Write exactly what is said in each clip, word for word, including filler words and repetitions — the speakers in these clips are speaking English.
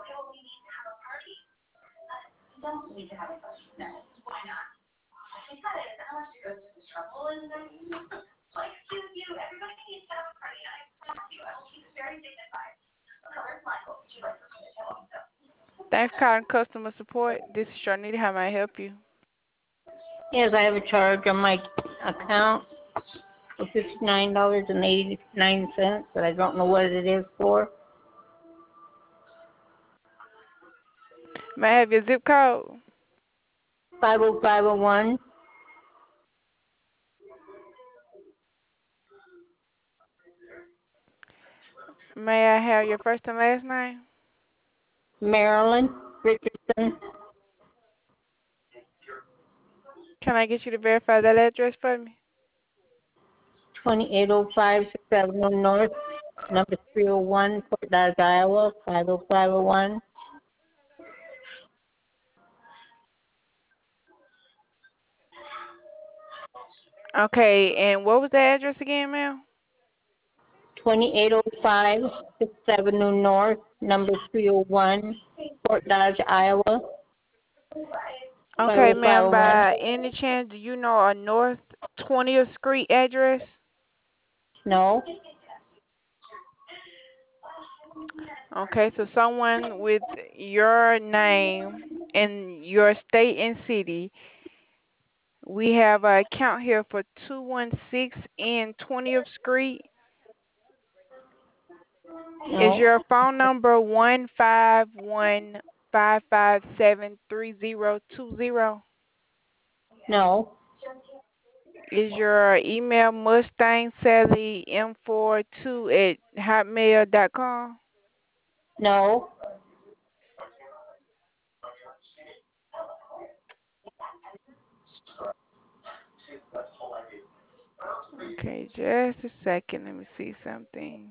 Thanks for calling customer support. This is Sharnita. How may I help you? Yes, I have a charge on my account for fifty-nine dollars and eighty-nine cents, but I don't know what it is for. May I have your zip code? five oh five oh one. May I have your first and last name? Marilyn Richardson. Can I get you to verify that address for me? twenty-eight oh five Sixth Avenue North, number three oh one, Fort Dodge, Iowa, five oh five oh one. Okay, and what was the address again, ma'am? twenty-eight oh five Sixth Avenue North, number three oh one, Fort Dodge, Iowa. Okay, ma'am, by any chance, do you know a North twentieth Street address? No. Okay, so someone with your name and your state and city, we have an account here for two one six and twentieth Street. No. Is your phone number one five one five five seven three zero two zero? No. Is your email Mustang Sally M forty-two at hotmail dot com? No. Okay, just a second. Let me see something.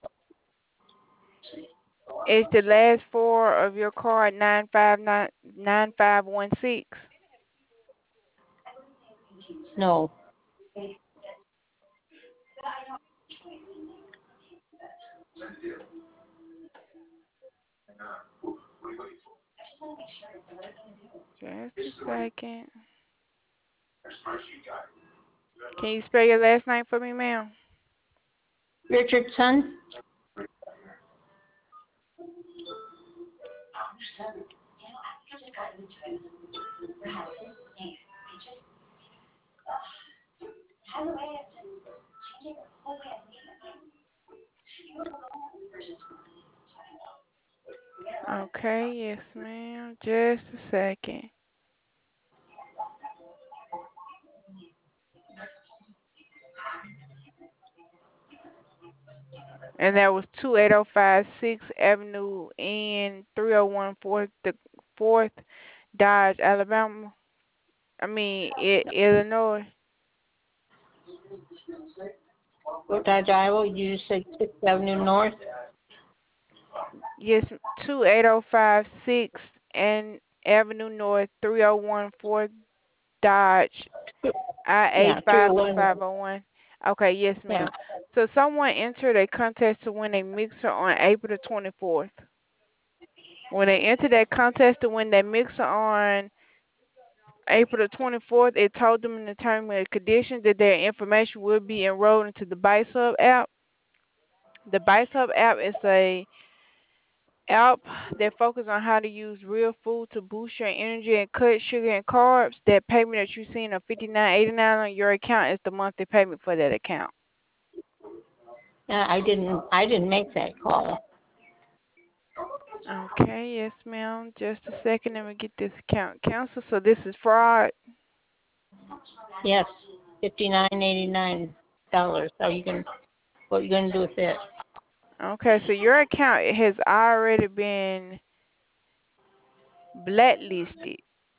Is the last four of your card nine five nine nine five one six? No. Just a second. Can you spell your last name for me, ma'am? Richardson. Okay, yes, ma'am. Just a second. And that was two eight oh five Sixth Avenue and three oh one Fourth the Fourth Dodge, Alabama. I mean, I- Illinois. Fort Dodge, Iowa. You just said Sixth Avenue North. Yes, two eight oh five Sixth and Avenue North, three oh one Fourth Dodge, I A Yeah, five oh three oh one. five oh one. Okay, yes, ma'am. So someone entered a contest to win a mixer on April the twenty-fourth. When they entered that contest to win that mixer on April the twenty-fourth, it told them in the terms and conditions that their information would be enrolled into the BiceHub app. The BiceHub app is a app that focuses on how to use real food to boost your energy and cut sugar and carbs. That payment that you're seeing of fifty-nine eighty-nine on your account is the monthly payment for that account. Yeah, I didn't. I didn't make that call. Okay, yes, ma'am. Just a second, let me get this account canceled. So this is fraud. Yes, fifty-nine eighty-nine dollars. How you gonna? What are you gonna do with it? Okay, so your account has already been blacklisted.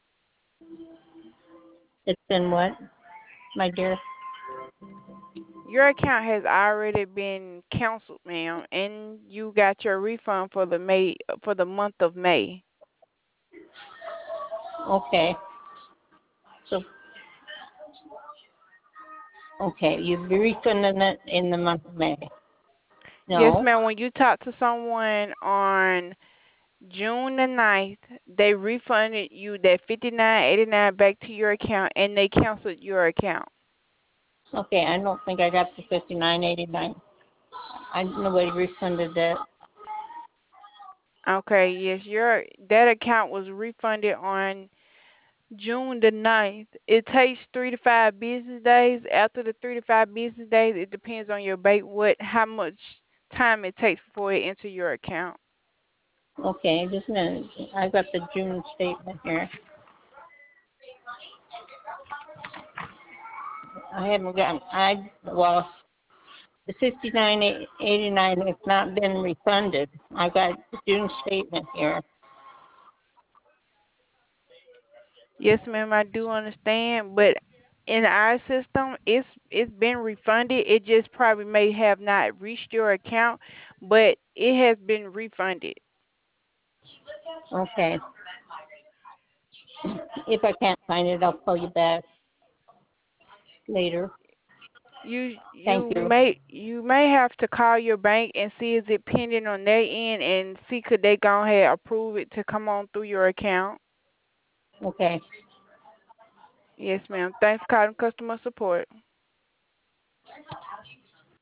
It's been what, my dear? Your account has already been canceled, ma'am, and you got your refund for the May for the month of May. Okay. So, okay, you'll be refunding it in the month of May. Yes, No. ma'am. When you talk to someone on June the ninth, they refunded you that fifty nine eighty nine back to your account, and they canceled your account. Okay, I don't think I got the fifty-nine eighty-nine. I nobody refunded that. Okay, yes, your that account was refunded on June the ninth. It takes three to five business days. After the three to five business days, it depends on your bank what how much time it takes before it enter your account. Okay, just a minute. I got the June statement here. I haven't gotten. I well, the fifty-nine eighty-nine has not been refunded. I got the June statement here. Yes, ma'am, I do understand, but in our system, it's it's been refunded. It just probably may have not reached your account, but it has been refunded. Okay. If I can't find it, I'll call you back later. You Thank you you. may you may have to call your bank and see is it pending on their end and see could they go ahead approve it to come on through your account. Okay. Yes, ma'am. Thanks for calling customer support.